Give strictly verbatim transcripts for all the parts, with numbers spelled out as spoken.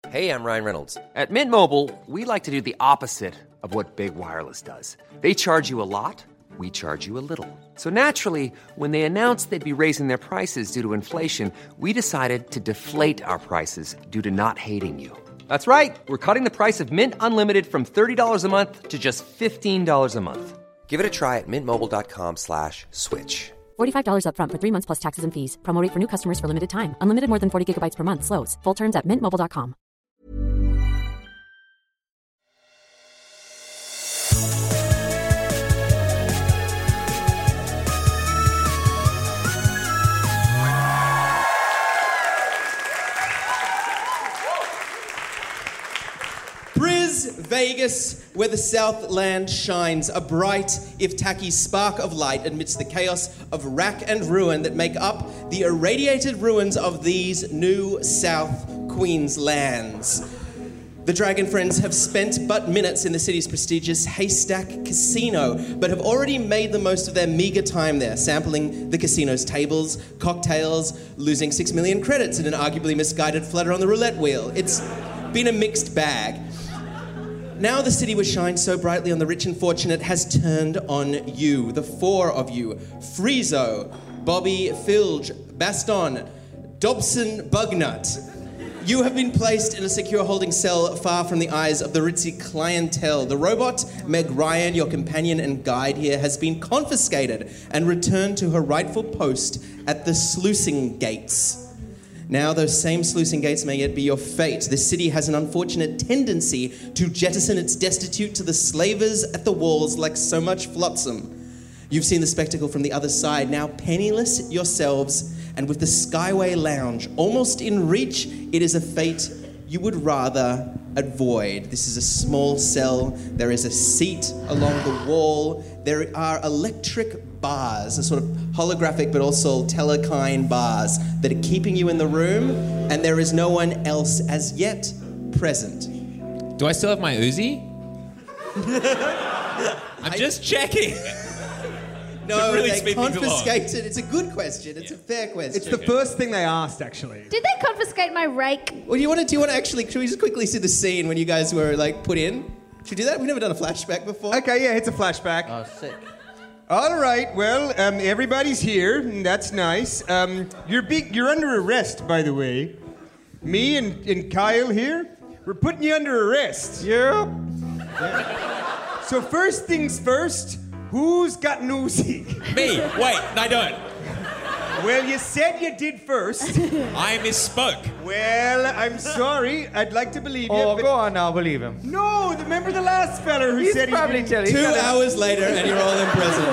Hey, I'm Ryan Reynolds. At Mint Mobile, we like to do the opposite of what Big Wireless does. They charge you a lot, we charge you a little. So naturally, when they announced they'd be raising their prices due to inflation, we decided to deflate our prices due to not hating you. That's right. We're cutting the price of Mint Unlimited from thirty dollars a month to just fifteen dollars a month. Give it a try at mintmobile.com slash switch. forty-five dollars up front for three months plus taxes and fees. Promo rate for new customers for limited time. Unlimited more than forty gigabytes per month. Slows full terms at mint mobile dot com. Vegas, where the Southland shines, a bright, if tacky spark of light amidst the chaos of rack and ruin that make up the irradiated ruins of these new South Queenslands. The Dragon Friends have spent but minutes in the city's prestigious Haystack Casino, but have already made the most of their meagre time there, sampling the casino's tables, cocktails, losing six million credits in an arguably misguided flutter on the roulette wheel. It's been a mixed bag. Now the city which shines so brightly on the rich and fortunate has turned on you, the four of you, Friezo, Bobby Filge, Baston, Dobson Bugnut. You have been placed in a secure holding cell far from the eyes of the ritzy clientele. The robot, Meg Ryan, your companion and guide here, has been confiscated and returned to her rightful post at the sluicing gates. Now, those same sluicing gates may yet be your fate. The city has an unfortunate tendency to jettison its destitute to the slavers at the walls like so much flotsam. You've seen the spectacle from the other side. Now, penniless yourselves, and with the Skyway Lounge almost in reach, it is a fate you would rather avoid. This is a small cell. There is a seat along the wall. There are electric bars, a sort of holographic but also telekine bars that are keeping you in the room, and there is no one else as yet present. Do I still have my Uzi? I'm I, just checking. No, really they confiscated. It's a good question. It's yeah. a fair question. It's the first thing they asked, actually. Did they confiscate my rake? Well, do you want to? Do you want to actually? Should we just quickly see the scene when you guys were like put in? Should we do that? We've never done a flashback before. Okay, yeah, it's a flashback. Oh, sick. All right, well, um, everybody's here, and that's nice. Um, you're big. You're under arrest, by the way. Me and, and Kyle here, we're putting you under arrest. Yeah. yeah. So first things first. Who's got an Uzi? Me. Wait, I don't. Well, you said you did first. I misspoke. Well, I'm sorry. I'd like to believe you. Oh, but... go on now, believe him. No, remember the last fella who He's said probably he telling Two hours later, and you're all in prison.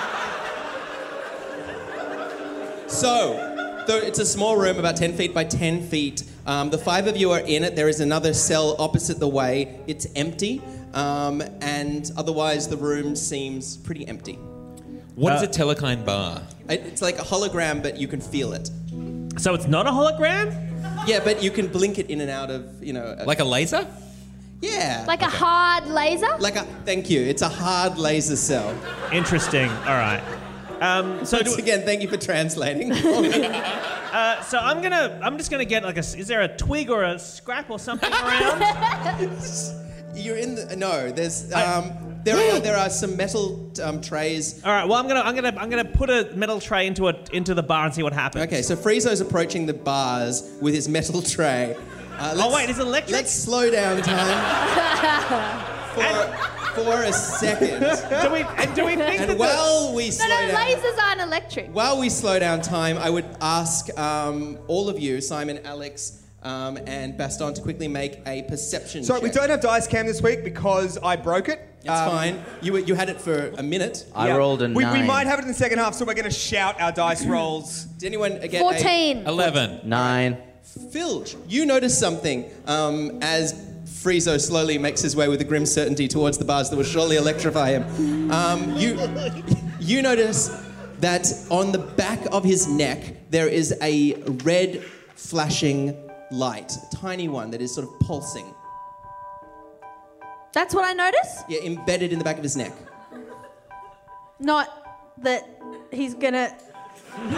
So, though it's a small room, about ten feet by ten feet. Um, the five of you are in it. There is another cell opposite the way. It's empty. Um, and otherwise, the room seems pretty empty. What uh, is a telekine bar? It's like a hologram, but you can feel it. So it's not a hologram? Yeah, but you can blink it in and out of, you know... A, like a laser? Yeah. Like okay. a hard laser? Like a... Thank you. It's a hard laser cell. Interesting. All right. Um, so Once do, again, thank you for translating. uh, so I'm gonna... I'm just gonna get like a... Is there a twig or a scrap or something around? You're in the... No, there's... Um, there are there are some metal um, trays. All right. Well, I'm gonna I'm gonna I'm gonna put a metal tray into a into the bar and see what happens. Okay. So Friezo's approaching the bars with his metal tray. Uh, oh wait, is it electric? Let's slow down time for for a second. Do we and do we think and that while the... we slow no, no, down, lasers aren't electric. While we slow down time, I would ask um, all of you, Simon, Alex. Um, and Baston to quickly make a perception Sorry, check. we don't have dice cam this week because I broke it. That's um, fine. You were, you had it for a minute. I yeah. rolled a we, nine. We might have it in the second half, so we're going to shout our dice rolls. Did anyone get fourteen. A... Eleven. Nine. Filge, you notice something um, as Friezo slowly makes his way with a grim certainty towards the bars that will surely electrify him. Um, you, you notice that on the back of his neck there is a red flashing light, a tiny one that is sort of pulsing. That's what I notice? Yeah, embedded in the back of his neck. Not that he's gonna...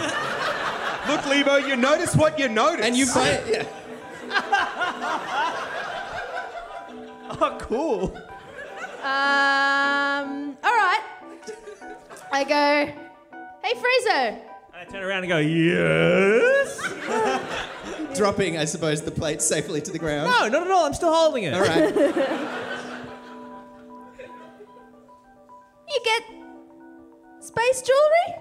Look, Lebo, you notice what you notice. And you find... Yeah. Oh, cool. Um. All right. I go. Hey, Friezo. I turn around and go, yes. Dropping, I suppose, the plate safely to the ground. No, not at all. I'm still holding it. All right. You get space jewelry?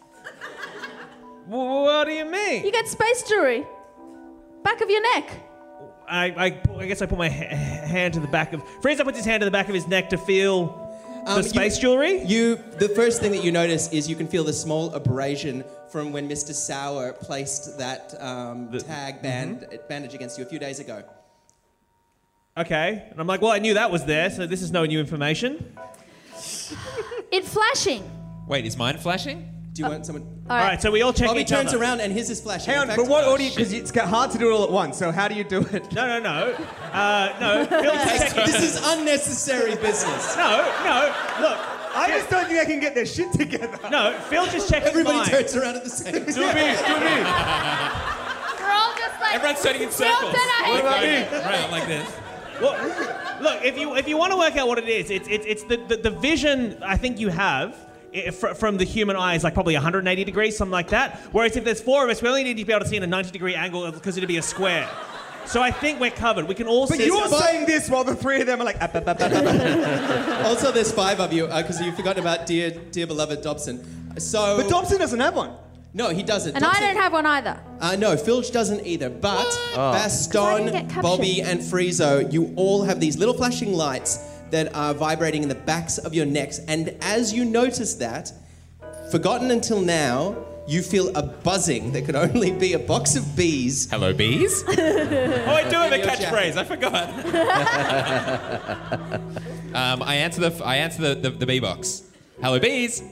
W- what do you mean? You get space jewelry. Back of your neck. I, I, I guess I put my ha- hand to the back of... Frieza puts his hand to the back of his neck to feel Um, the space you, jewelry. You, the first thing that you notice is you can feel the small abrasion from when Mister Sauer placed that um, The- tag band, bandage against you a few days ago. Okay. And I'm like, well, I knew that was there, so this is no new information. It's flashing. Wait, is mine flashing? Do you want someone? All All right. right, so we all check Bobby each turns other. around and his is flashing. Hang In on, fact- but what Oh, audience? Because it's got hard to do it all at once. So how do you do it? No, no, no. Uh, no, Phil just check... This is unnecessary business. No, no, look. I just don't think I can get their shit together. No, Phil just checked Everybody mine. turns around at the same time. Do me, do me. We're all just like. Everyone's turning in circles. Phil, I hate Like, you. going Right, like this. Well, look, if you if you want to work out what it is, it's it's it's the the, the vision I think you have i- fr- from the human eye is like probably one hundred eighty degrees, something like that. Whereas if there's four of us, we only need to be able to see in a ninety degree angle because it'd be a square. So I think we're covered. We can all But see. you're But- saying this while the three of them are like. "Up, up, up, up, up." Also, there's five of you because you've forgotten about dear, dear beloved Dobson. So But Dobson doesn't have one. no, he doesn't. And I Dobson- don't have one either. Uh, no, Filch doesn't either. But I Baston, didn't get captioned. Bobby, and Friezo, you all have these little flashing lights that are vibrating in the backs of your necks. And as you notice that, forgotten until now, you feel a buzzing that could only be a box of bees. Hello, bees. oh, I do have a your catchphrase. I forgot. um, I answer the I answer the, the, the bee box. Hello, bees.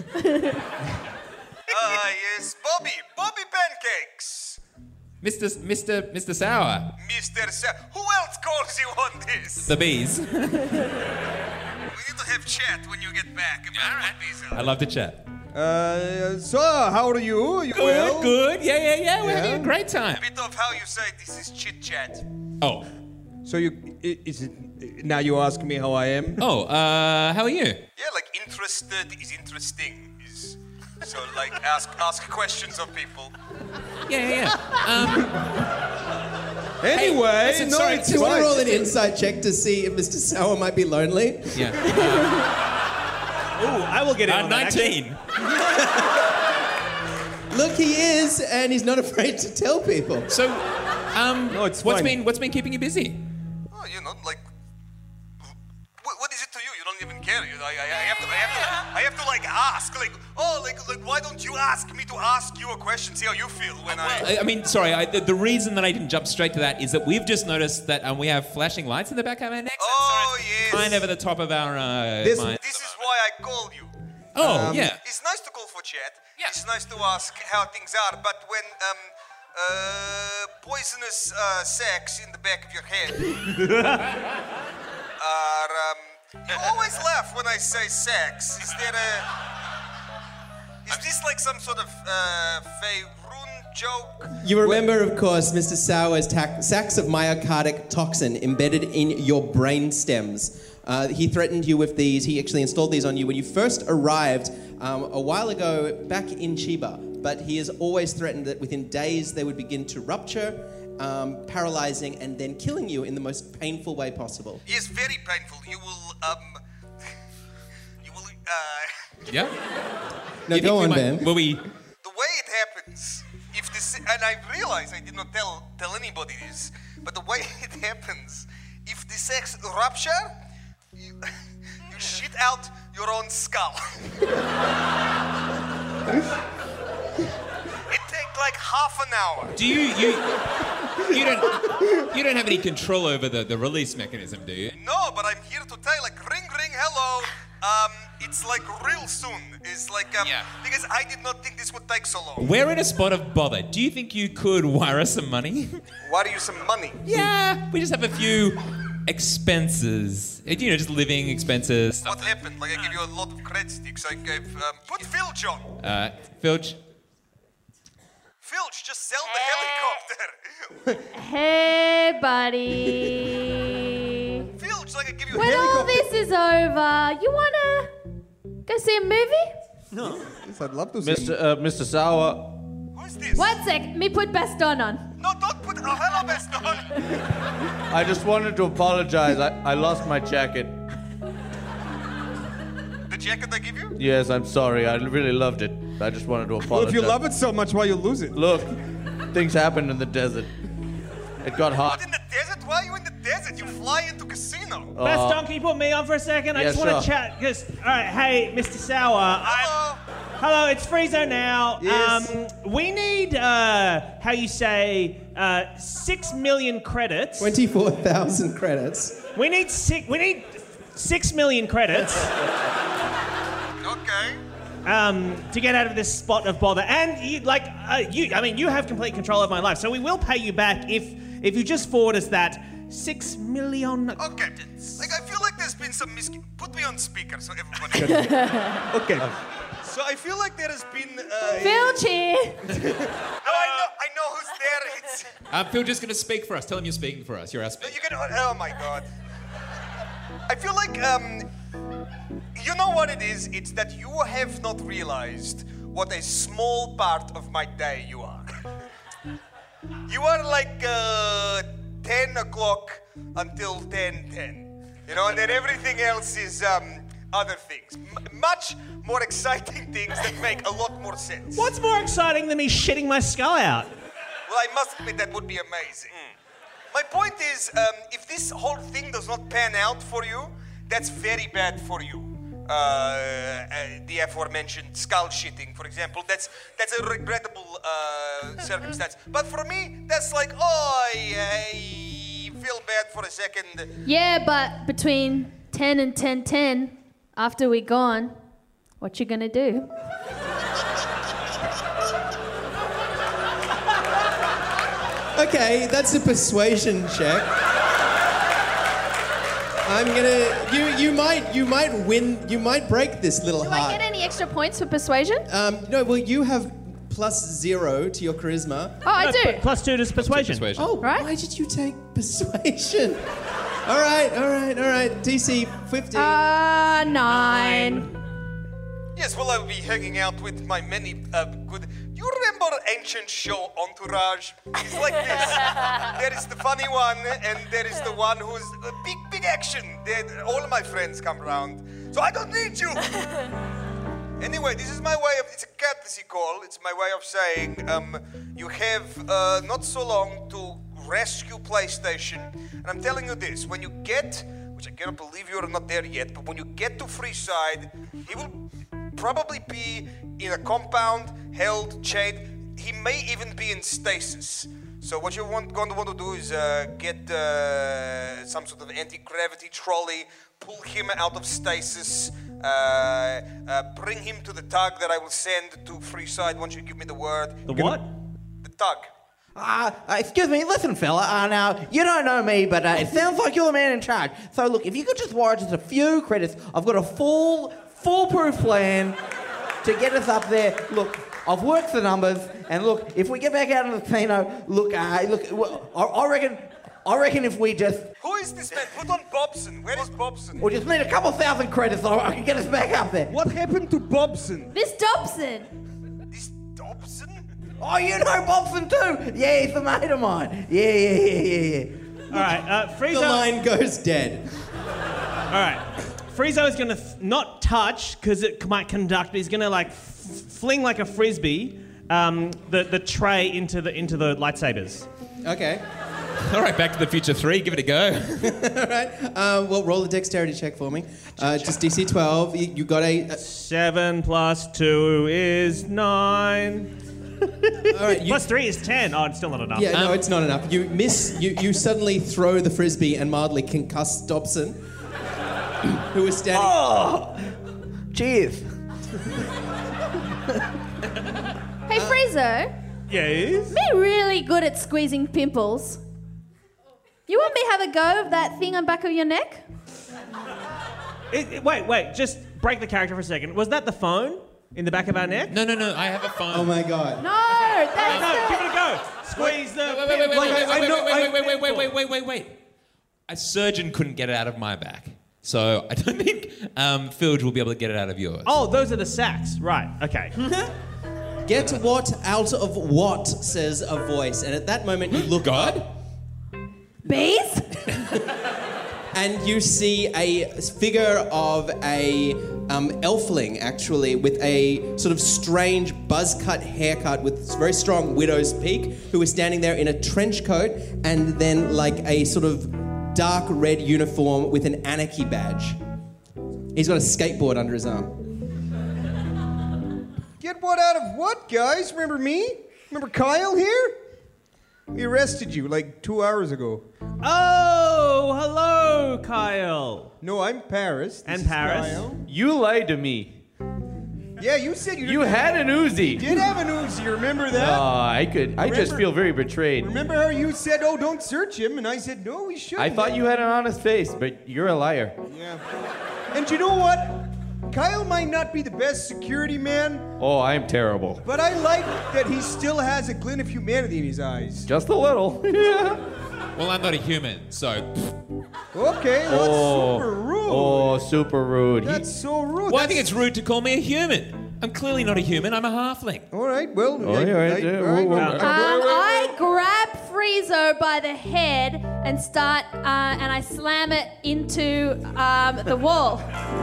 Ah, yes, Bobby. Bobby Pancakes. Mister Mister Mister Sour. Mister Sa- Who else calls you on this? The bees. We need to have chat when you get back about what these are. I love to chat. Uh, so how are you? You Good, well? good. Yeah, yeah, yeah. We're Yeah. having a great time. A bit of how you say this is chit chat. Oh, So you i- is it now you ask me how I am? oh. Uh, how are you? Yeah, like interested is interesting. Is so like ask ask questions of people. Yeah, yeah, yeah. Um, Anyway, listen, no, sorry, it's Do you want to fine. roll an insight check to see if Mister Sauer might be lonely? yeah. Ooh, I will get in Uh, on that, actually. Nineteen. Look, he is, and he's not afraid to tell people. So, um, No, it's what's fine. been what's been keeping you busy? Oh, you know, like. What, what is it to you? You don't even care. You know, I, I, I have to, I have to, I have to like ask, like, oh, like, like, why don't you ask me to ask you a question? See how you feel when I. I, I mean, sorry. I, the, the reason that I didn't jump straight to that is that we've just noticed that um, we have flashing lights in the back of our necks. Oh, so it's yes. kind of at the top of our uh, This- mind. This is why I called you. Oh, yeah. It's nice to call for chat. Yeah. It's nice to ask how things are, but when um, uh, poisonous uh, sex in the back of your head are um, you always laugh when I say sex. Is there a? Is this like some sort of uh, Faerun joke? You remember, of course, Mister Sauer's ta- sacs of myocardic toxin embedded in your brain stems. Uh, he threatened you with these. He actually installed these on you when you first arrived um, a while ago back in Chiba. But he has always threatened that within days they would begin to rupture, um, paralyzing, and then killing you in the most painful way possible. Yes, very painful. You will um, you will uh. Yeah. No, You go think we on, might- Ben. Will we? The way it happens, if this, and I realize I did not tell tell anybody this, but the way it happens, if the sex rupture, you, you shit out your own skull. It takes like half an hour. Do you you you don't you don't have any control over the, the release mechanism, do you? No, but I'm here to tell, like, ring, ring, hello. Um, it's like real soon. It's like um, Yeah. because I did not think this would take so long. We're in a spot of bother. Do you think you could wire us some money? Wire you some money. Yeah, we just have a few expenses. You know, just living expenses. What happened? Like I gave you a lot of credit sticks. I gave um, put Filch on. Uh, Filch. Filch, just sell the helicopter. Hey, buddy. Filch, like I When all this is over, you wanna go see a movie? No. Yes, I'd love to see. Mister Uh, Mister Sauer. Who's this? One sec, me put Baston on. No, don't put. Oh, hello, Baston. I just wanted to apologize. I, I lost my jacket. The jacket I give you? Yes, I'm sorry. I really loved it. I just wanted to apologize. Well, if you love it so much, why you lose it? Look, things happened in the desert. It got hot. What, in the desert? Why are you in the desert? You fly into casino. Baston, can you put me on for a second? I Yeah, just want to sure. chat. Because, all right, hey, Mister Sauer. Hello. Hello, it's Friezo now. Yes. Um, we need, uh, how you say, uh, six million credits. twenty-four thousand credits. We need six. We need six million credits Okay. um, to get out of this spot of bother. And you, like, uh, you. I mean, you have complete control of my life, so we will pay you back if if you just forward us that six million. Okay. Like, I feel like there's been some mis... Put me on speaker so everybody... Okay. So I feel like there has been... Uh, Filch here. No, I know, I know who's there. It's... Um, Phil, just going to speak for us. Tell him you're speaking for us. You're our speaker. You can... Oh, my God. I feel like, um... You know what it is? It's that you have not realized what a small part of my day you are. You are like, uh... ten o'clock until ten ten. You know, and then everything else is um, other things. M- much more exciting things that make a lot more sense. What's more exciting than me shitting my skull out? Well, I must admit that would be amazing. My point is, um, if this whole thing does not pan out for you, that's very bad for you. Uh, uh, the aforementioned skull shitting, for example, that's that's a regrettable uh, circumstance. But for me, that's like, oh, I, I feel bad for a second. Yeah, but between ten and ten ten, after we're gone, what you gonna do? Okay, that's a persuasion check. I'm gonna. You you might you might win. You might break this little Do I heart. get any extra points for persuasion? Um, no, well, you have plus zero to your charisma. Oh, I No, do. pl- Plus two to persuasion. Persuasion. Oh, Right. why did you take persuasion? all right, all right, all right. D C fifty. Uh, nine. Yes, well, I'll be hanging out with my many uh, good. You remember ancient show Entourage? It's like this. There is the funny one, and there is the one who's uh, big, big action. They're- all of my friends come around, so I don't need you. Anyway, this is my way of. It's a courtesy call. It's my way of saying um, you have uh, not so long to rescue PlayStation, and I'm telling you this: when you get, which I cannot believe you are not there yet, but when you get to Freeside, he will probably be in a compound, held, chained. He may even be in stasis. So what you're want, going to want to do is uh, get uh, some sort of anti-gravity trolley, pull him out of stasis, uh, uh, bring him to the tug that I will send to Freeside once you give me the word. The what? The tug. Uh, uh, excuse me, listen, fella. Uh, now, you don't know me, but uh, it sounds like you're the man in charge. So, look, if you could just wire just a few credits, I've got a full, foolproof plan to get us up there. Look, I've worked the numbers, and look, if we get back out of the casino, look, uh, look, well, I, I reckon, I reckon if we just, Who is this man? Put on Bobson. Where is Bobson? we just need a couple thousand credits, so I can get us back up there. What happened to Bobson? Miss Dobson. This Dobson? Oh, you know Bobson too? Yeah, he's a mate of mine. Yeah, yeah, yeah, yeah, yeah. All right, uh, the Friezo. line goes dead. All right, Friezo is gonna th- not touch because it might conduct. But he's gonna like f- fling like a frisbee um, the the tray into the into the lightsabers. Okay. All right, Back to the Future three. Give it a go. All right. Um, well, roll a dexterity check for me. Uh, just D C twelve. You, you got a. Uh, Seven plus two is nine. all right. You, Plus three is ten. Oh, it's still not enough. yeah, no, it's not enough. You miss. You, you suddenly throw the frisbee and mildly concuss Dobson, who is standing. Oh, cheers. Hey, Friezo. Yes. Me really good at squeezing pimples. You want me to have a go of that thing on back of your neck? It- it- wait, wait. Just break the character for a second. Was that the phone in the back of our neck? No, no, no. I have a phone. Oh my god. No, that's No, the... give it a go. Squeeze the. Wait, wait, wait, wait, Like, wait, I wait, know- wait, I- wait, wait, wait, wait, wait, wait, wait, wait. A surgeon couldn't get it out of my back. So I don't think um, Filge will be able to get it out of yours. Oh, those are the sacks. Right, okay. Get what out of what, says a voice. And at that moment, you look God? up Bees? and you see a figure of a um, elfling, actually, with a sort of strange buzz-cut haircut with very strong widow's peak, who is standing there in a trench coat and then like a sort of dark red uniform with an anarchy badge. He's got a skateboard under his arm. Get what out of what, guys? Remember me? Remember Kyle here? We arrested you like two hours ago. Oh, hello, Kyle. No, I'm Paris. This And is Paris. Kyle. You lied to me. Yeah, you said you You didn't had an Uzi. You did have an Uzi, remember Oh, that? I could. I just Remember- feel very betrayed. Remember how you said, oh, don't search him? And I said, no, we shouldn't. I thought you had an honest face, but you're a liar. Yeah. And you know what? Kyle might not be the best security man, Oh, I'm terrible. but I like that he still has a glint of humanity in his eyes. Just a little. Yeah. Well, I'm not a human, so... Okay, well, Oh, that's super rude. oh, super rude. He- That's so rude. Well, I That's- think it's rude to call me a human. I'm clearly not a human, I'm a halfling. All right, well... Oh, I- yeah, right, I- yeah, all right, whoa, whoa. well, Um, wait, wait, wait. I grab Friezo by the head and start, uh, and I slam it into um, the wall.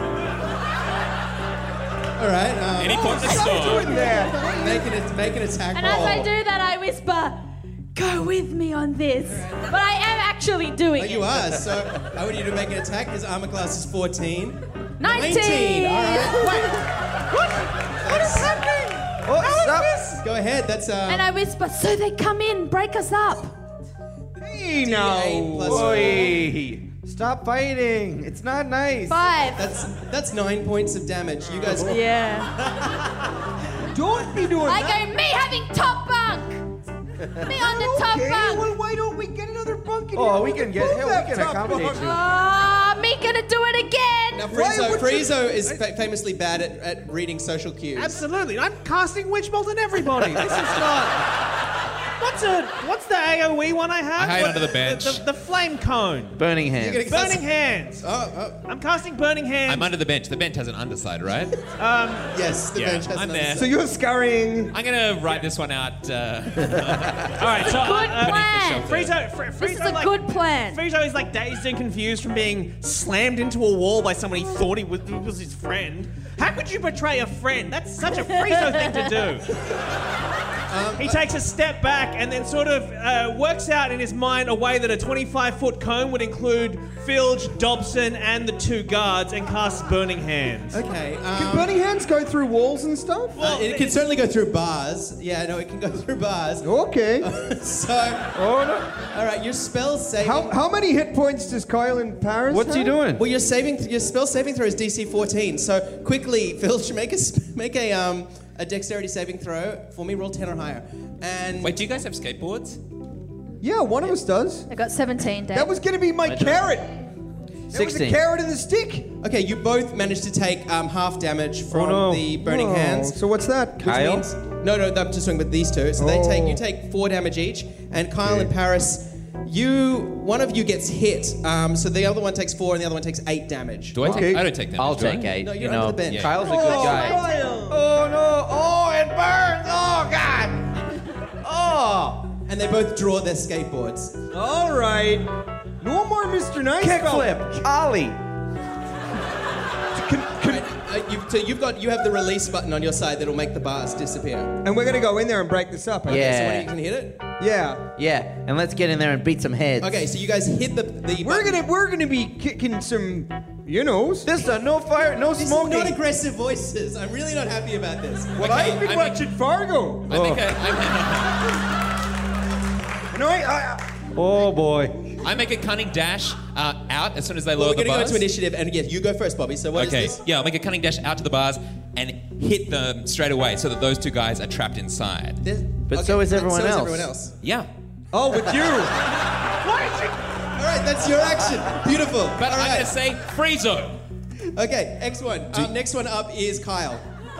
All right. Um, Any pointless Stop sword. doing that. make, an, make an attack And roll. as I do that, I whisper, "Go with me on this." But I am actually doing Oh, it. you are. So I want you to make an attack. His armor class is fourteen. nineteen. All right. What is happening? Oh, stop. Go ahead. That's uh. And I whisper, "So they come in, break us up." Hey, eight now. plus Oi. Stop fighting. It's not nice. Five. That's that's nine points of damage. You guys. Yeah. Don't be doing I that. go, me having top bunk. Me on the top Okay, bunk. well, why don't we get another bunk in Oh, here? we can get- move hell, we that can top accommodate bunk. you. Ah, me gonna do it again. Now, Why Friezo, would you- Friezo is fa- famously bad at, at reading social cues. Absolutely. I'm casting Witch Bolt on everybody. This is not... What's a what's the A O E one I have? I hide What- under the bench. The, the flame cone. Burning You're hands. gonna cast- Burning hands. Oh, oh, I'm casting burning hands. I'm under the bench. The bench has an underside, right? yes, the Yeah, bench has I'm another there. So you're scurrying. I'm gonna write this one out. Uh, All right, so Good uh, plan. Friezo, Fr- Friezo, This is a like, good plan. Friezo is like dazed and confused from being slammed into a wall by someone he thought he was, was his friend. How could you betray a friend? That's such a Friezo thing to do. Um, He takes a step back and then sort of uh, works out in his mind a way that a twenty-five foot cone would include Filge, Dobson, and the two guards, and casts Burning Hands. Okay. Can Um, burning hands go through walls and stuff? uh, it can certainly go through bars. Yeah, no, it can go through bars. Okay. So, Oh, no. all right, your spell saving. How, how many hit points does Kyle in Paris What's he have? doing? Well, your saving, your spell saving throw is D C fourteen. So quickly, Phil, make a sp- make a um a dexterity saving throw for me. Roll ten or higher. And wait, do you guys have skateboards? Yeah, one of us does. I got seventeen, Dad. That was going to be my carrot. That was a sixteen. carrot in the stick. okay, you both managed to take um, half damage from no. the burning Oh, hands. So what's that? Which Kyle? means no, no, I'm just talking about these two. So they Oh. take you take four damage each, and Kyle and Paris, you one of you gets hit. Um, so the other one takes four, and the other one takes eight damage. Do I take? Okay. I don't take damage. I'll do I? take eight. No, you you're know, under the bench. Kyle's a good guy. Kyle. Oh, no. Oh, it burns. Oh, God. Oh. And they both draw their skateboards. All right. No more Mister Nice Guy. Kickflip. Ollie. Can- can- Right, uh, you've, so you've got you have the release button on your side that'll make the bars disappear. and we're going to go in there and break this up. I Yeah. guess. So when you can hit it. Yeah. Yeah, and let's get in there and beat some heads. Okay, so you guys hit the the. We're button. going to we're going to be kicking some, you know. This is a no fire, no These are smoking. not aggressive voices. I'm really not happy about this. Well, Okay, I've been I watching Fargo. I make a, I, You know, I, I, Oh, boy. I make a cunning dash uh, out as soon as they Well, lower we're the gonna go bars. to initiative, and yeah, you go first, Bobby. So what is Okay, this? yeah, I'll make a cunning dash out to the bars and hit them straight away so that those two guys are trapped inside. This- But okay, so is and everyone so else. Is everyone else. Yeah. oh, with you. All right, that's your action. Beautiful. But All I'm right. going to say Friezo. Okay, next one. Um, next one up is Kyle.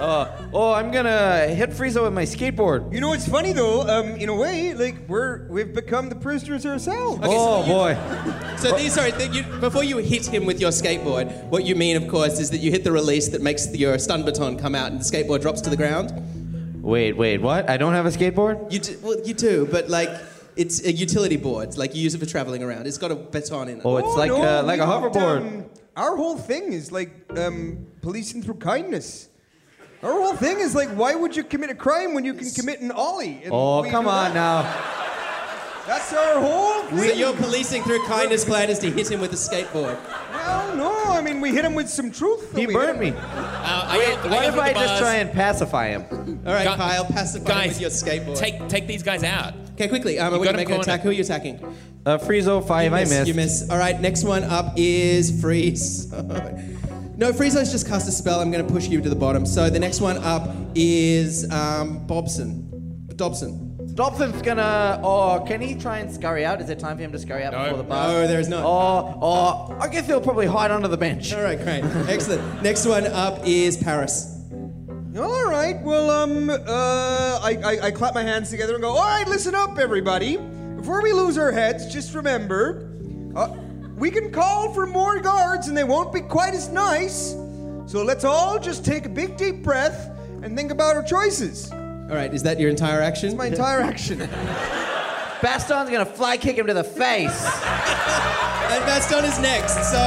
Uh, oh, I'm gonna hit Friezo with my skateboard. You know what's funny though? Um, in a way, like we're we've become the prisoners ourselves. Okay, oh so you- boy. So these, sorry, th- you, before you hit him with your skateboard, what you mean, of course, is that you hit the release that makes your stun baton come out and the skateboard drops to the ground. Wait, wait, what? I don't have a skateboard? You do, well, you do, but like it's a utility board. Like you use it for traveling around. It's got a baton in it. Oh, it's Oh, like no, uh, like we a don't, hoverboard. um, our whole thing is like um, policing through kindness. Our whole thing is like, why would you commit a crime when you can commit an ollie? And Oh, we come do on that. now. That's our whole thing. So your policing through kindness plan is to hit him with a skateboard. Well, no, I mean we hit him with some truth. He We burned hit me. him- Uh, I Wait, go- I what go if for I the just bars. try and pacify him? All right, Gu- Kyle, pacify him Guys, with your skateboard. take take these guys out. Okay, quickly. Um, You we're got gonna him make an cornered. attack. Who are you attacking? Uh, Friezo, five, You I miss, missed. You miss. All right, next one up is Freeze. No, Friezo's just cast a spell. I'm going to push you to the bottom. So the next one up is um, Bobson. Dobson. Dobson's gonna. Oh, can he try and scurry out? Is it time for him to scurry out No. before the bar? No, there is not. Oh, oh, I guess he'll probably hide under the bench. All right, great. Excellent. Next one up is Paris. All right. Well, um, uh, I, I I clap my hands together and go. All right, listen up, everybody. Before we lose our heads, just remember, uh, we can call for more guards, and they won't be quite as nice. So let's all just take a big deep breath and think about our choices. All right, is that your entire action? It's my entire action. Baston's gonna fly kick him to the face. And Baston is next, so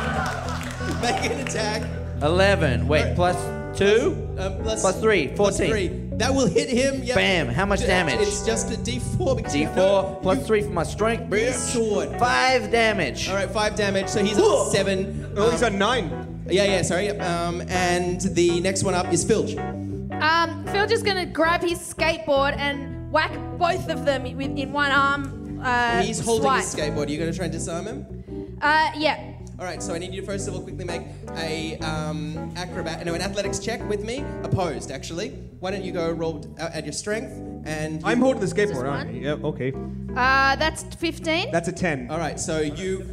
make an attack. Eleven. Wait, Right. plus two? Um, plus, Plus three, plus fourteen. three. That will hit him. Yep. Bam, how much Ju- damage? It's just a D four. because D you four know- plus you- three for my strength. Big sword. Five damage. All right, five damage. So he's at seven. Oh, he's Um, on nine. Yeah, yeah, sorry. Yep. Um, and the next one up is Filch. Um, Phil just gonna grab his skateboard and whack both of them with in one arm. Uh, He's holding swipe. his skateboard. Are you going to try and disarm him? Uh, yeah. All right, so I need you to first of all quickly make a um, acrobat, no, an athletics check with me, opposed actually. Why don't you go roll uh, at your strength and you- I'm holding the skateboard, Just aren't I? one? Yep. Okay. Uh, that's fifteen. That's a ten. All right, so you.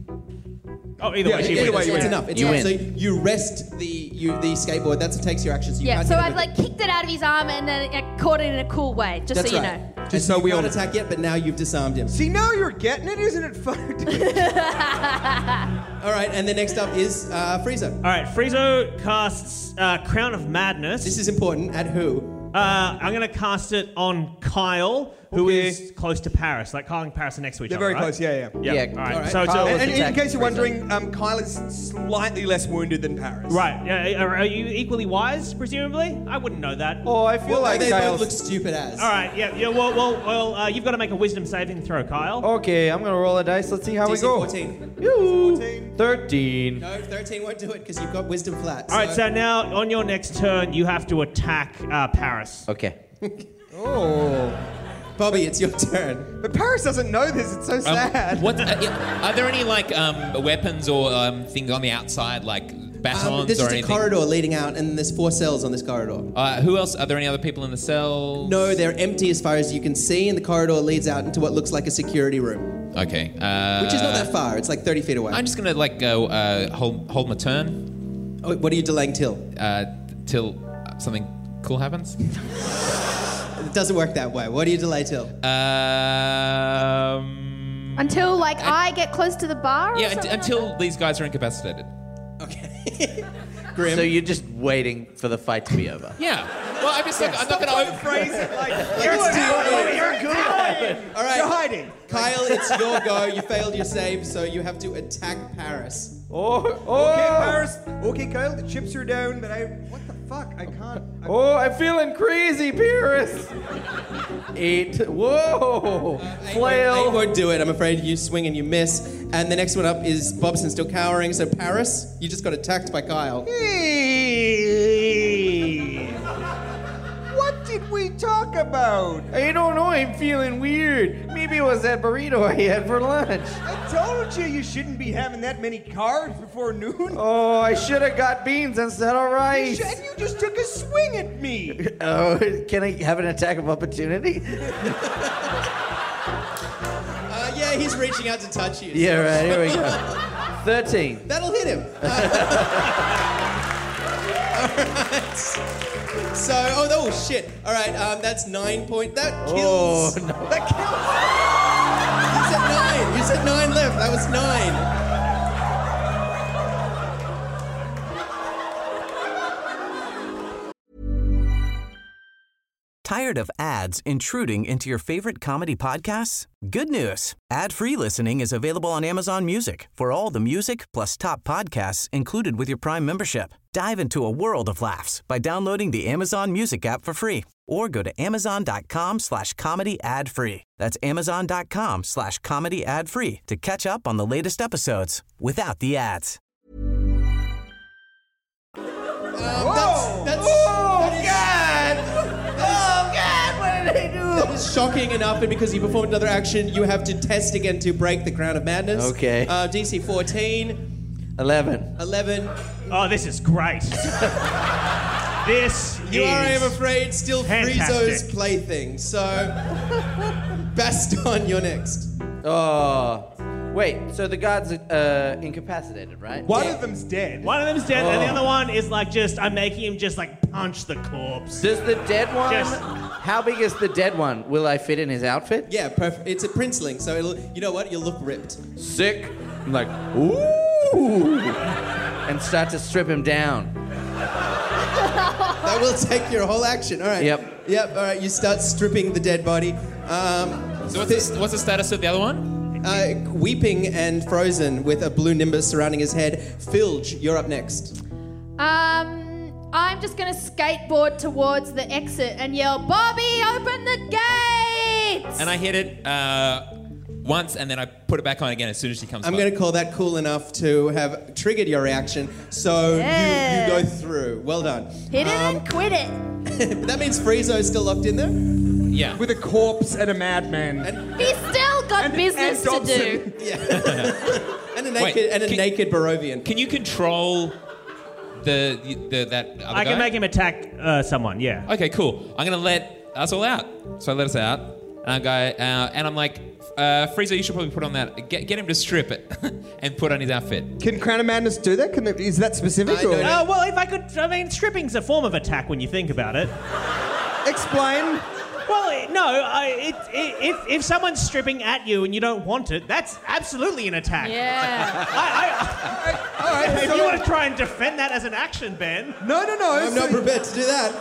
Oh, either Yeah, way, she either wins. way, you it's win. enough. It's You enough. win. So you rest the you the skateboard. That's what takes your action. So you Yeah. can't So hit I've him like kicked it out of his arm and then I caught it in a cool way, just That's so you right. know. And Just so you we can't all- attack yet, but now you've disarmed him. See, now you're getting it, isn't it fun? All right, and the next up is uh, Frieza. All right, Friezo casts uh, Crown of Madness. This is important. At who? Uh, I'm going to cast it on Kyle, who Okay. is close to Paris. Like Kyle and Paris are next to each They're other. very right? close. Yeah, yeah. Yeah. Yeah. All right. All right. So, Kyle so is And, and in attacking case you're Fraser. wondering, um, Kyle is slightly less wounded than Paris. right. Yeah, are, are you equally wise, presumably? I wouldn't know that. Oh, I feel Well, like they both Kyle's... look stupid as. All right. Yeah. Yeah. Well. Well. Well. Uh, you've got to make a wisdom saving throw, Kyle. Okay, I'm gonna roll a dice. Let's see how D we C go. fourteen. Yoo. fourteen. Thirteen. No, thirteen won't do it because you've got wisdom flat. All right. So now, on your next turn, you have to attack uh, Paris. Okay. Oh. Bobby, it's your turn. But Paris doesn't know this. It's so Um, sad. what, uh, yeah, are there any like um, weapons or um, things on the outside, like batons Um, there's or just a anything? corridor leading out, and there's four cells on this corridor. Uh, who else? Are there any other people in the cell? No, they're empty as far as you can see, and the corridor leads out into what looks like a security room, Okay. Uh, which is not that far. It's like thirty feet away. I'm just gonna like go uh, hold hold my turn Oh, what are you delaying till? uh, till something cool happens. It doesn't work that way. What do you delay till? Um. Until like I, get close to the bar. Or Yeah, unt- something like until that? these guys are incapacitated. Okay. Grim. So you're just waiting for the fight to be over. Yeah. Well, I'm just like I'm not gonna. Over- Phrase it like You're hiding. You're hiding. All right. You're hiding. Kyle, it's your go. You failed your save, so you have to attack Paris. Oh, oh, Okay, Paris. Okay, Kyle. The chips are down, but I. What the fuck? I can't. I, oh, I'm feeling crazy, Paris. Eight. Whoa. Eight Flail. won't, eight won't do it. I'm afraid you swing and you miss. And the next one up is Bobson still cowering. So Paris, you just got attacked by Kyle. Hey. What did we talk about? I don't know. I'm feeling weird. Maybe it was that burrito I had for lunch. I told you you shouldn't be having that many carbs before noon. Oh, I should have got beans instead of You rice. should- and you just took a swing at me. Oh, can I have an attack of opportunity? Uh, yeah, he's reaching out to touch you. Yeah, right. Here we go. Thirteen. That'll hit him. Uh, right. So, oh, oh shit. All right, um, that's nine point. That kills. Oh, no. That kills. You said nine. You said nine left. That was nine. Tired of ads intruding into your favorite comedy podcasts? Good news. Ad-free listening is available on Amazon Music for all the music plus top podcasts included with your Prime membership. Dive into a world of laughs by downloading the Amazon Music app for free or go to amazon.com slash comedy ad free. That's amazon.com slash comedy ad free to catch up on the latest episodes without the ads. Um, that's, that's, Oh, that is- God! Oh, God, what did I do? That is shocking enough, and because you performed another action, you have to test again to break the Crown of Madness. Okay. Uh, D C fourteen, Eleven. eleven. Oh, this is great. This You is are, I am afraid, still fantastic. Friezo's plaything. So, Baston, you're next. Oh. Wait, so the guard's uh, incapacitated, right? One Yeah. of them's dead. One of them's dead, and the Oh. other one is like just I'm making him just like punch the corpse. Does the dead one... Just- How big is the dead one? Will I fit in his outfit? Yeah, perf- it's a princeling, so it'll, you know what? You'll look ripped. Sick. I'm like, ooh. And start to strip him down. That will take your whole action. All right. Yep. Yep. All right. You start stripping the dead body. Um, So what's the, what's the status of the other one? uh, weeping and frozen with a blue nimbus surrounding his head. Filge, you're up next. Um, I'm just gonna skateboard towards the exit and yell, "Bobby, open the gates!" And I hit it uh, once, and then I put it back on again as soon as she comes I'm by. going to call that cool enough to have triggered your reaction, so Yeah. you, you go through. Well done. Hit it Um, and quit it. but that means Friezo's still locked in there? Yeah. With a corpse and a madman. And, He's still got And- business and to Dobson. do. yeah. and a naked, Wait, and a can- naked Barovian. Can you control the, the that other I guy? can make him attack uh, someone. Yeah. Okay, cool. I'm gonna let us all out. So I let us out, and I go, uh, and I'm like, uh, Frieza, you should probably put on that. Get, get him to strip it and put on his outfit. Can Crown of Madness do that? Can it, is that specific? I or? don't know. Uh, well, if I could, I mean, stripping's a form of attack when you think about it. Explain. Well, it- no, I, it, it, if if someone's stripping at you and you don't want it, that's absolutely an attack. Yeah. I, I, All right. if so- you want to try and defend that as an action, Ben. no, no, no. I'm so- not prepared to do that.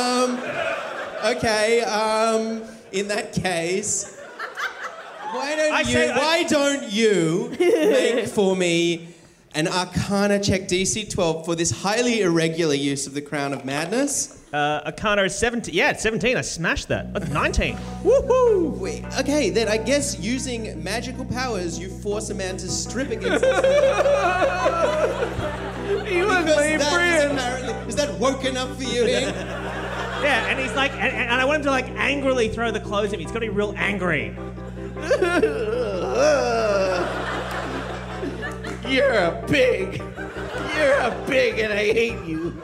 Um, okay, um, in that case, why don't I you, say- I- why don't you make for me an Arcana check D C twelve for this highly irregular use of the Crown of Madness? Uh, Arcana is seventeen. Yeah, it's seventeen. I smashed that. That's nineteen. Woohoo! Wait, okay, then I guess using magical powers, you force a man to strip against his will. You and Because me, that is friend. apparently, is that woke enough for you, Hank? Yeah, and he's like, and, and I want him to like angrily throw the clothes at me. He's got to be real angry. You're a pig. You're a pig, and I hate you.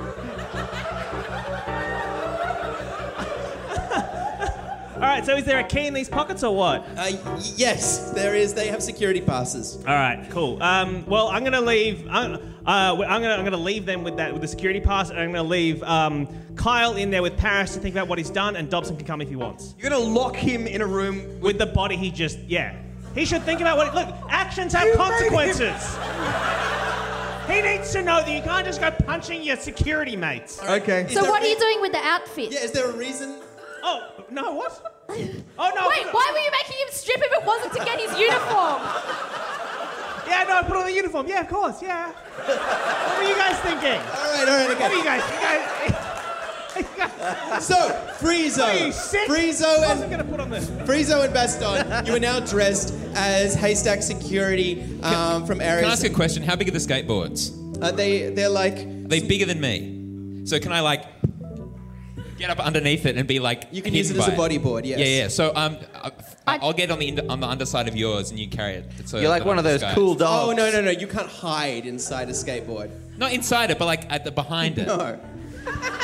All right, so is there a key in these pockets or what? Uh, y- yes, there is. They have security passes. All right, cool. Um, well, I'm gonna leave. I'm, uh, I'm gonna I'm gonna leave them with that with the security pass, and I'm gonna leave um, Kyle in there with Paris to think about what he's done, and Dobson can come if he wants. You're gonna lock him in a room. With the body, he just yeah. He should think about what. Look, actions have You made consequences. He needs to know that you can't just go punching your security mates. Okay. Is So there what are a- you doing with the outfit? Yeah, is there a reason? Oh no, what? Oh no. Wait, why were you making him strip if it wasn't to get his uniform? Yeah, no, put on the uniform. Yeah, of course. Yeah. What were you guys thinking? All right, all right, What were you okay. guys? You guys. You guys So, Friezo, Are you sick? Friezo I wasn't and gonna put on this. Friezo and Baston, you are now dressed as Haystack security um, from Can I areas. ask a question? How big are the skateboards? Uh, they they're like Are they bigger than me? So can I like get up underneath it and be like? You can use hidden it as a by bodyboard, yes. Yeah, yeah. So um, I- I- I'll get on the ind- on the underside of yours and you carry it. So You're like that one I'm of those disguised. cool dogs. oh no no no you can't hide inside a skateboard. Not inside it, but like at the behind it. No.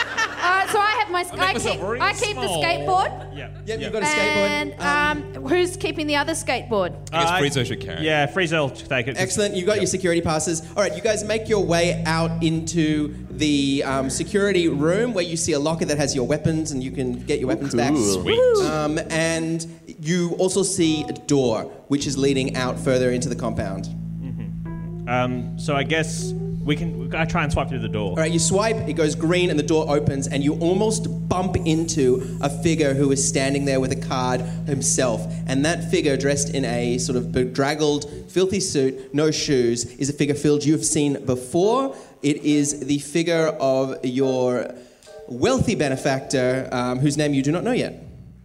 Uh, so I have my. make I myself keep. very I keep the small. skateboard. Yeah. Yep, you've got a skateboard. And um, who's keeping the other skateboard? I guess Uh, Friezo should carry it. Yeah, Friezo will take it. Excellent. You've got your security passes. All right, you guys make your way out into the um, security room where you see a locker that has your weapons and you can get your weapons back. Sweet. Um, and you also see a door which is leading out further into the compound. Um, so I guess we can. I try and swipe through the door. All right, you swipe, it goes green, and the door opens, and you almost bump into a figure who is standing there with a card himself. And that figure, dressed in a sort of bedraggled, filthy suit, no shoes, is a figure Phil you've seen before. It is the figure of your wealthy benefactor, um, whose name you do not know yet.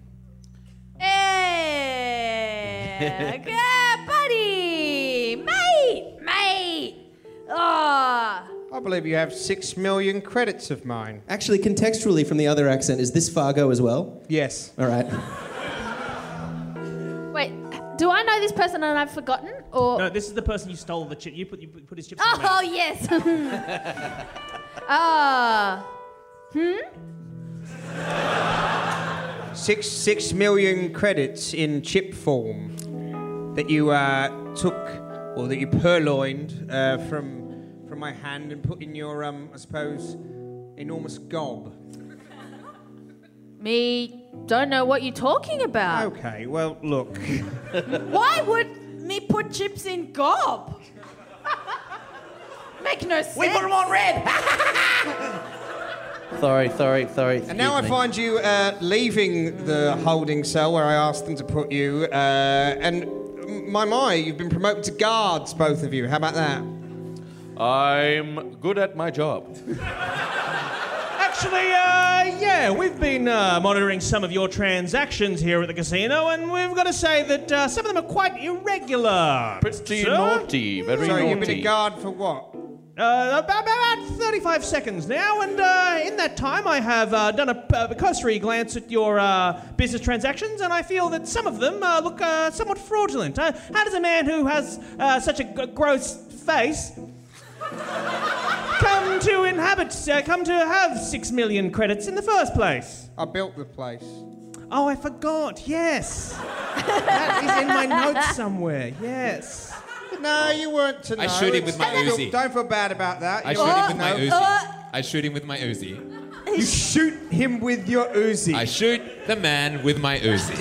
Hey, yeah, buddy, mate, mate. Oh. I believe you have six million credits of mine. Actually, contextually from the other accent, is this Fargo as well? Yes. All right. Wait, do I know this person and I've forgotten, or? No, this is the person you stole the chip. You put you put his chips. in your mouth. Oh yes. Ah. hmm. Six six million credits in chip form that you uh, took, or that you purloined uh, from from my hand and put in your, um, I suppose, enormous gob. Me don't know what you're talking about. Okay, well, look. Why would me put chips in gob? Make no sense. We put them on red. Sorry, sorry, sorry. And now I excuse me. find you uh, leaving the holding cell where I asked them to put you, uh, and my my, you've been promoted to guards, both of you. How about that? I'm good at my job. Actually, uh, yeah, we've been uh, monitoring some of your transactions here at the casino, and we've got to say that uh, some of them are quite irregular. Pretty sir. naughty, very So naughty. you've been a guard for what? Uh, about, about thirty-five seconds now, and uh, in that time I have uh, done a, a cursory glance at your uh, business transactions, and I feel that some of them uh, look uh, somewhat fraudulent. Uh, how does a man who has uh, such a g- gross face come to inhabit, uh, come to have six million credits in the first place? I built the place. Oh, I forgot, yes. That is in my notes somewhere, yes. No, you weren't to know. I shoot him with my Don't feel- Uzi. Don't feel bad about that. I You shoot him weren't with to my know. Uzi. Uh, I shoot him with my Uzi. You shoot him with your Uzi. I shoot the man with my Uzi.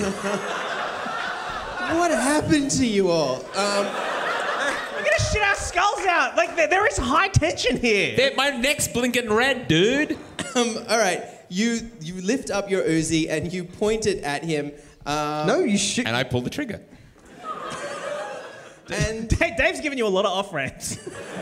What happened to you all? Um, We're gonna shit our skulls out. Like, there, there is high tension here. They're- my neck's blinking red, dude. um, all right, you you lift up your Uzi and you point it at him. Um, No, you shoot. And I pull the trigger. And Dave- Dave's giving you a lot of off ramps.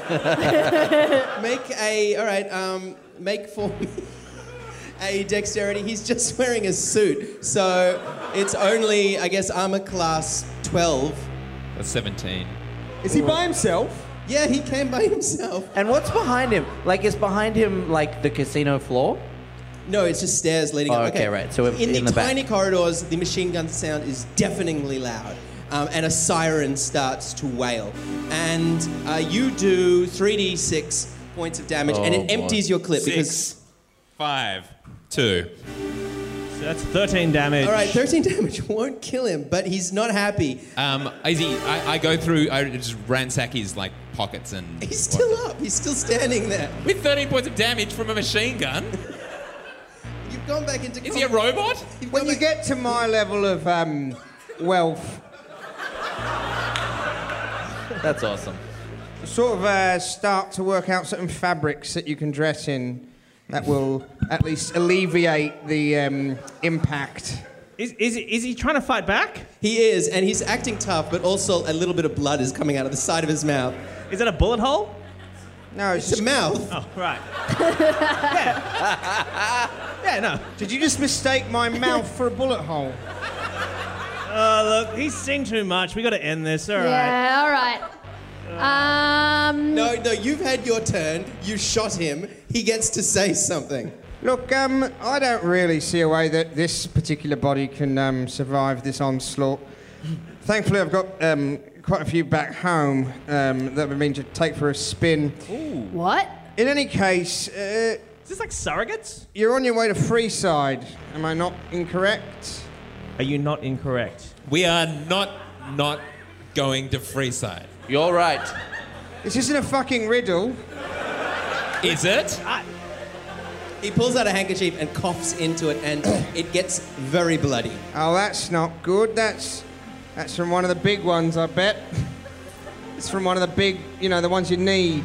make a all right. Um, make for me a dexterity. He's just wearing a suit, so it's only I guess armor class twelve. That's seventeen. Is he by himself? Yeah, he came by himself. And what's behind him? Like, is behind him like the casino floor? No, it's just stairs leading Oh, up. okay, right. So in, in the, the back. tiny corridors, the machine gun sound is deafeningly loud, um, and a siren starts to wail. And uh, you do three d six points of damage, and Oh, it boy. empties your clip because. Six, five, two. So that's thirteen damage. All right, thirteen damage won't kill him, but he's not happy. Um, is he, I, I go through, I just ransack his like pockets and. He's still up. He's still standing there. With thirteen points of damage from a machine gun. You've gone back into. Is he a robot? You've When gone you back- get to my level of um, wealth, That's awesome. you sort of uh, start to work out certain fabrics that you can dress in that will at least alleviate the um, impact. Is, is, he- is he trying to fight back? He is, and he's acting tough, but also a little bit of blood is coming out of the side of his mouth. Is that a bullet hole? No, it's It's a just, mouth. Oh, right. yeah. Yeah, no. did you just mistake my mouth for a bullet hole? Uh, look, he's seen too much. We got to end this. All right. Yeah, all right. Um, No, no, you've had your turn. You shot him. He gets to say something. Look, um, I don't really see a way that this particular body can um, survive this onslaught. Thankfully, I've got um, quite a few back home um, that we mean to take for a spin. What? In any case, uh, Is this like surrogates? You're on your way to Freeside. Am I not incorrect? Are you not incorrect? We are not not going to Freeside. You're right. This isn't a fucking riddle. Is it? I, He pulls out a handkerchief and coughs into it, and it gets very bloody. Oh, that's not good. That's that's from one of the big ones, I bet. It's from one of the big, you know, the ones you need.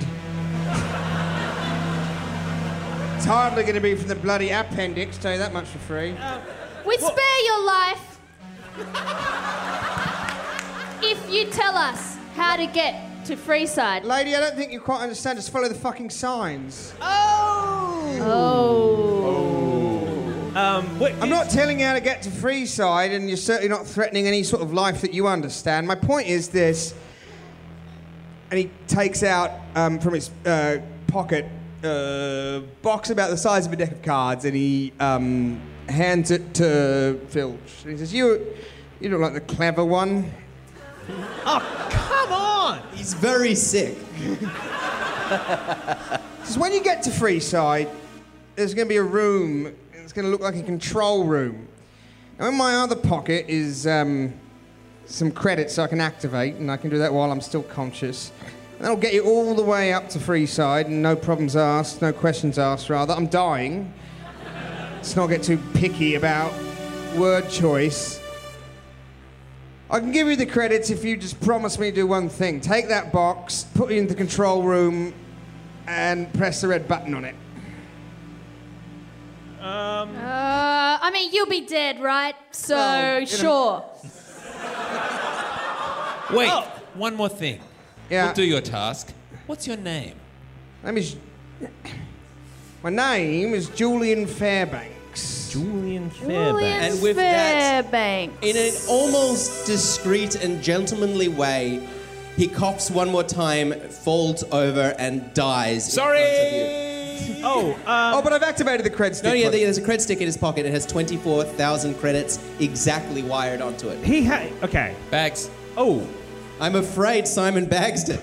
It's hardly going to be from the bloody appendix, tell you that much for free. We'd spare your life if you tell us how to get to Freeside. Lady, I don't think you quite understand. Just follow the fucking signs. Oh. um, what, I'm not telling you how to get to Freeside, and you're certainly not threatening any sort of life that you understand. My point is this, and he takes out um, from his uh, pocket a box about the size of a deck of cards, and he um, hands it to Filch. And he says, you, you look like the clever one. Oh, come on! He's very sick. Because when you get to Freeside, there's going to be a room. It's going to look like a control room. Now, in my other pocket is um, some credits I can activate, and I can do that while I'm still conscious. And that'll get you all the way up to Freeside, and no problems asked, no questions asked, rather. I'm dying. Let's not get too picky about word choice. I can give you the credits if you just promise me to do one thing. Take that box, put it in the control room, and press the red button on it. Um, Uh, I mean, you'll be dead, right? So, Well, you know- sure. Wait, Oh. one more thing. Yeah. We'll do your task. What's your name? My name is... My name is Julian Fairbanks. Julian Julian Fairbanks. And with that- Fairbanks. In an almost discreet and gentlemanly way, he coughs one more time, falls over, and dies. in front of you. Sorry. Oh, um, Oh, but I've activated the cred stick. No, yeah, for- there's a cred stick in his pocket. It has twenty-four thousand credits exactly wired onto it. he had. Okay. Bags. Oh, I'm afraid Simon Bagster.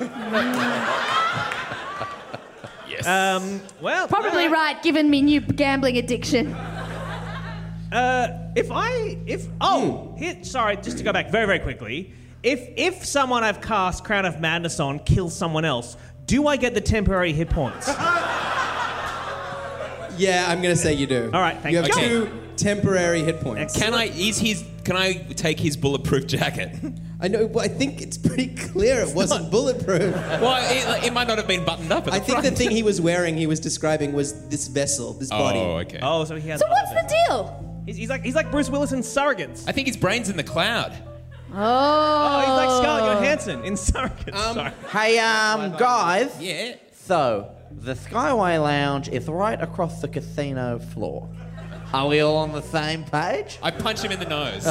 Yes. um, well, Probably uh, right, given me new gambling addiction. Uh, if I, if oh, here, sorry, just to go back very, very quickly. If if someone I've cast Crown of Madness on kills someone else, do I get the temporary hit points? Yeah, I'm gonna say you do. All right, thank you. have you. Okay. two temporary hit points. Can I? Is his? Can I take his bulletproof jacket? I know, but I think it's pretty clear it wasn't bulletproof. Well, it, it might not have been buttoned up at the I think front. the thing he was wearing, he was describing, was this vessel, this body. Oh, okay. Oh, so he has. So what's other the things. deal? He's, he's like he's like Bruce Willis in Surrogates. I think his brain's in the cloud. Oh. Oh, he's like Scarlett Johansson in Surrogates. Um, Sorry. Hey, um, guys. Yeah. So, the Skyway Lounge is right across the casino floor. Are we all on the same page? I punched him in the nose.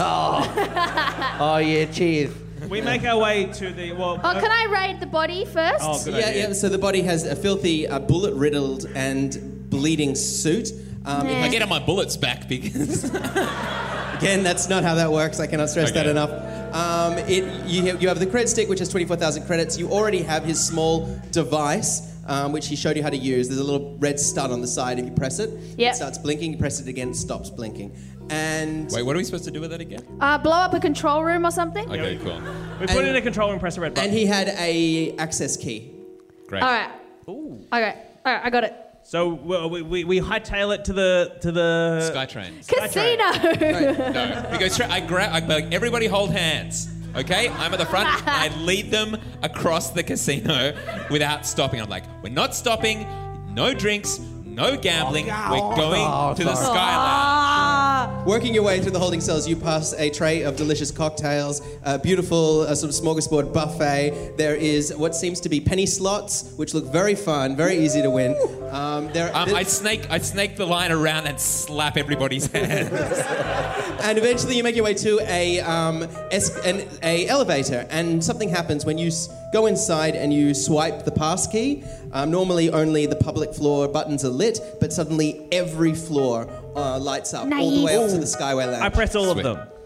Oh, yeah, cheers. We make our way to the well. Oh, can I raid the body first? Oh, good Yeah, idea. yeah. So the body has a filthy, uh, bullet-riddled and bleeding suit. Um, it Yeah. I has- get on my bullets back because Again, that's not how that works. I cannot stress that Okay. enough. Um, it, you, have, you have the cred stick, which has twenty-four thousand credits. You already have his small device, um, which he showed you how to use. There's a little red stud on the side. If you press it, Yep. it starts blinking. You press it again, it stops blinking. And wait, what are we supposed to do with that again? Uh, blow up a control room or something? Okay, cool. We put it and- in a control room, press the red button. and he had a access key. Great. All right. Ooh. Okay. All right, I got it. So we, we, we hightail it to the to the Skytrain. Casino. No, we go straight. I grab. I like everybody hold hands. Okay, I'm at the front. I lead them across the casino without stopping. I'm like, we're not stopping. No drinks. No gambling. We're going to the Sky Lounge. Working your way through the holding cells, you pass a tray of delicious cocktails, a beautiful uh, sort of smorgasbord buffet. There is what seems to be penny slots, which look very fun, very easy to win. Um, there, Um, there- I snake. I snake the line around and slap everybody's hands. and eventually you make your way to a um, es- an a elevator, and something happens when you s- go inside and you swipe the pass key. Um, normally, only the public floor buttons are lit, but suddenly every floor uh, lights up all the way up to the Skyway Lounge. I press all Sweet. of them.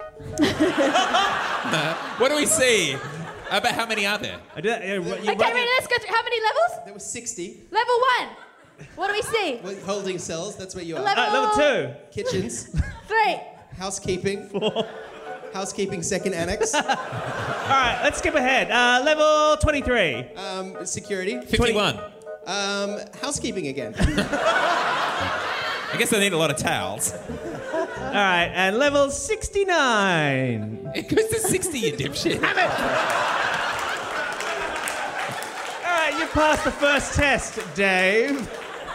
What do we see? About how many are there? I do that, yeah, you Okay, run ready, it- let's go through. How many levels? There were sixty. Level one. What do we see? Well, holding cells, that's where you are. Level- Uh, level two. Kitchens. Three. Housekeeping. Housekeeping second annex. All right, let's skip ahead. Uh, level twenty-three. Um, security. fifty-one. Um, housekeeping again. I guess I need a lot of towels. All right, and level sixty-nine. It goes to sixty, you dipshit. Damn it! All right, you passed the first test, Dave.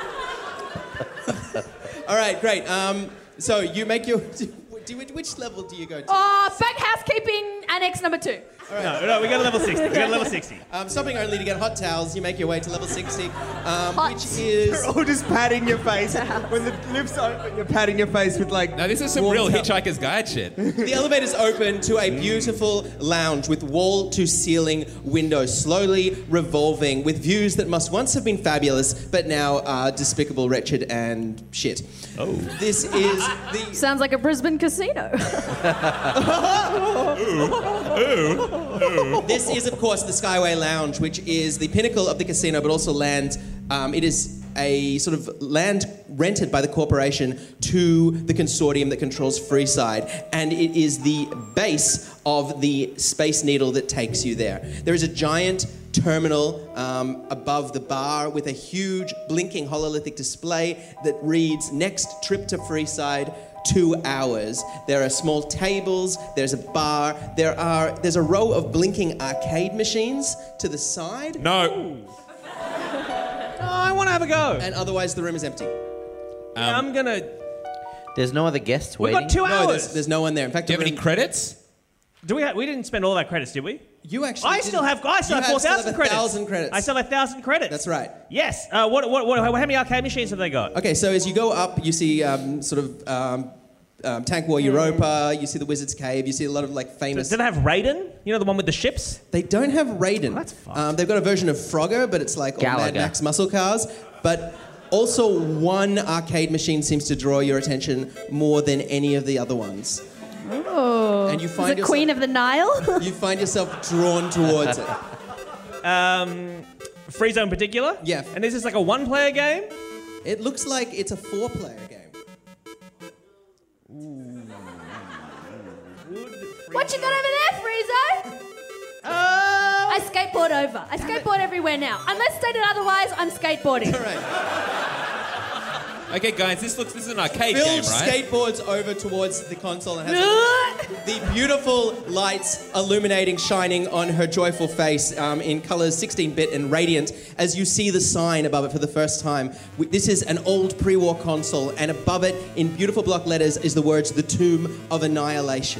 All right, great. Um, so you make your... Do, which level do you go to? Oh, back housekeeping annex number two. All right. No, no, we got a level sixty. We got a level sixty. Um, stopping only to get hot towels, you make your way to level sixty, um, Hot. which is... You're all just patting your face. When the lift's open, you're patting your face with like... No, this is some warm real towel. Hitchhiker's Guide shit. The elevator's open to a beautiful lounge with wall-to-ceiling windows slowly revolving with views that must once have been fabulous but now are despicable, wretched, and shit. Oh. This is the... Sounds like a Brisbane casino. This is, of course, the Skyway Lounge, which is the pinnacle of the casino, but also land. Um, it is a sort of land rented by the corporation to the consortium that controls Freeside, and it is the base of the Space Needle that takes you there. There is a giant terminal um, above the bar with a huge blinking hololithic display that reads "Next trip to Freeside, two hours." There are small tables, there's a bar, there are there's a row of blinking arcade machines to the side. No. Oh, I want to have a go. And otherwise the room is empty. Yeah, I'm gonna. There's no other guests We've waiting. got two No, hours. there's, there's no one there. In fact, Do you the have any room- credits? Do we? Ha- we didn't spend all our credits, did we? You actually I still didn't- have. I still you have four still thousand a credits. thousand credits. I still have thousand credits. That's right. Yes. Uh, what, what? What? How many arcade machines have they got? Okay, so as you go up, you see um, sort of um, um, Tank War Europa. You see the Wizard's Cave. You see a lot of like Do, famous. do they have Raiden? You know the one with the ships? They don't have Raiden. that's fucked. Um, they've got a version of Frogger, but it's like all Mad Gallagher. Max muscle cars. But also, one arcade machine seems to draw your attention more than any of the other ones. Oh. And you find Is it yourself- Queen of the Nile? You find yourself drawn towards it. Um, Free Zone particular? Yeah. And is this like a one-player game? It looks like it's a four-player game. What you got over there, Friezo? I skateboard over. I skateboard everywhere now. Unless stated otherwise, I'm skateboarding. All right. Okay, guys, this looks this is an arcade Phil game, right? skateboards over towards the console and has the beautiful lights illuminating, shining on her joyful face um, in colors sixteen-bit and radiant as you see the sign above it for the first time. We- This is an old pre-war console, and above it, in beautiful block letters, is the words "The Tomb of Annihilation."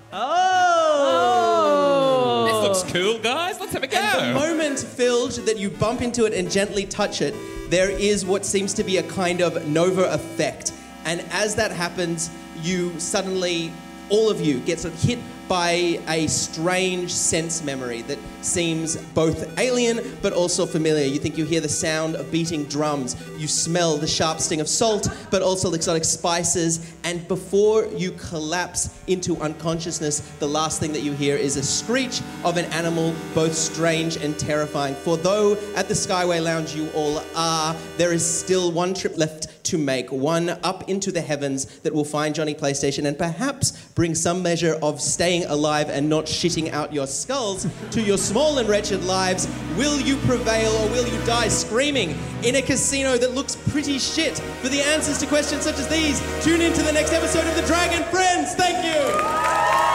Oh! This looks cool, guys. Let's have a go. And the moment, Phil, that you bump into it and gently touch it, there is what seems to be a kind of Nova effect. And as that happens, you suddenly, all of you, get sort of hit by a strange sense memory that seems both alien but also familiar. You think you hear the sound of beating drums. You smell the sharp sting of salt, but also exotic spices. And before you collapse into unconsciousness, the last thing that you hear is a screech of an animal, both strange and terrifying. For though at the Skyway Lounge you all are, there is still one trip left to make, one up into the heavens that will find Johnny PlayStation and perhaps bring some measure of staying alive and not shitting out your skulls to your small and wretched lives. Will you prevail or will you die screaming in a casino that looks pretty shit? For the answers to questions such as these, tune in to the next episode of The Dragon Friends. Thank you!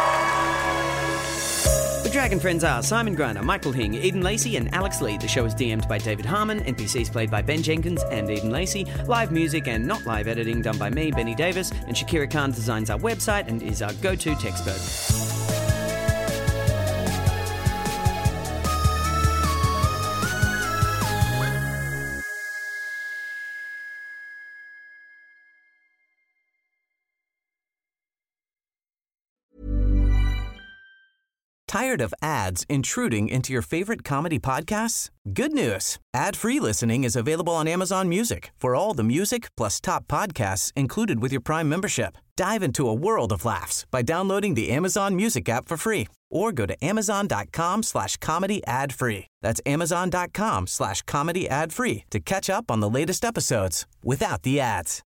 The Dragon Friends are Simon Griner, Michael Hing, Eden Lacey, and Alex Lee. The show is D M'd by David Harmon, N P Cs played by Ben Jenkins and Eden Lacey, live music and not live editing done by me, Benny Davis, and Shakira Khan designs our website and is our go-to textpert. Tired of ads intruding into your favorite comedy podcasts? Good news. Ad-free listening is available on Amazon Music for all the music plus top podcasts included with your Prime membership. Dive into a world of laughs by downloading the Amazon Music app for free or go to amazon.com slash comedy ad free. That's amazon.com slash comedy ad free to catch up on the latest episodes without the ads.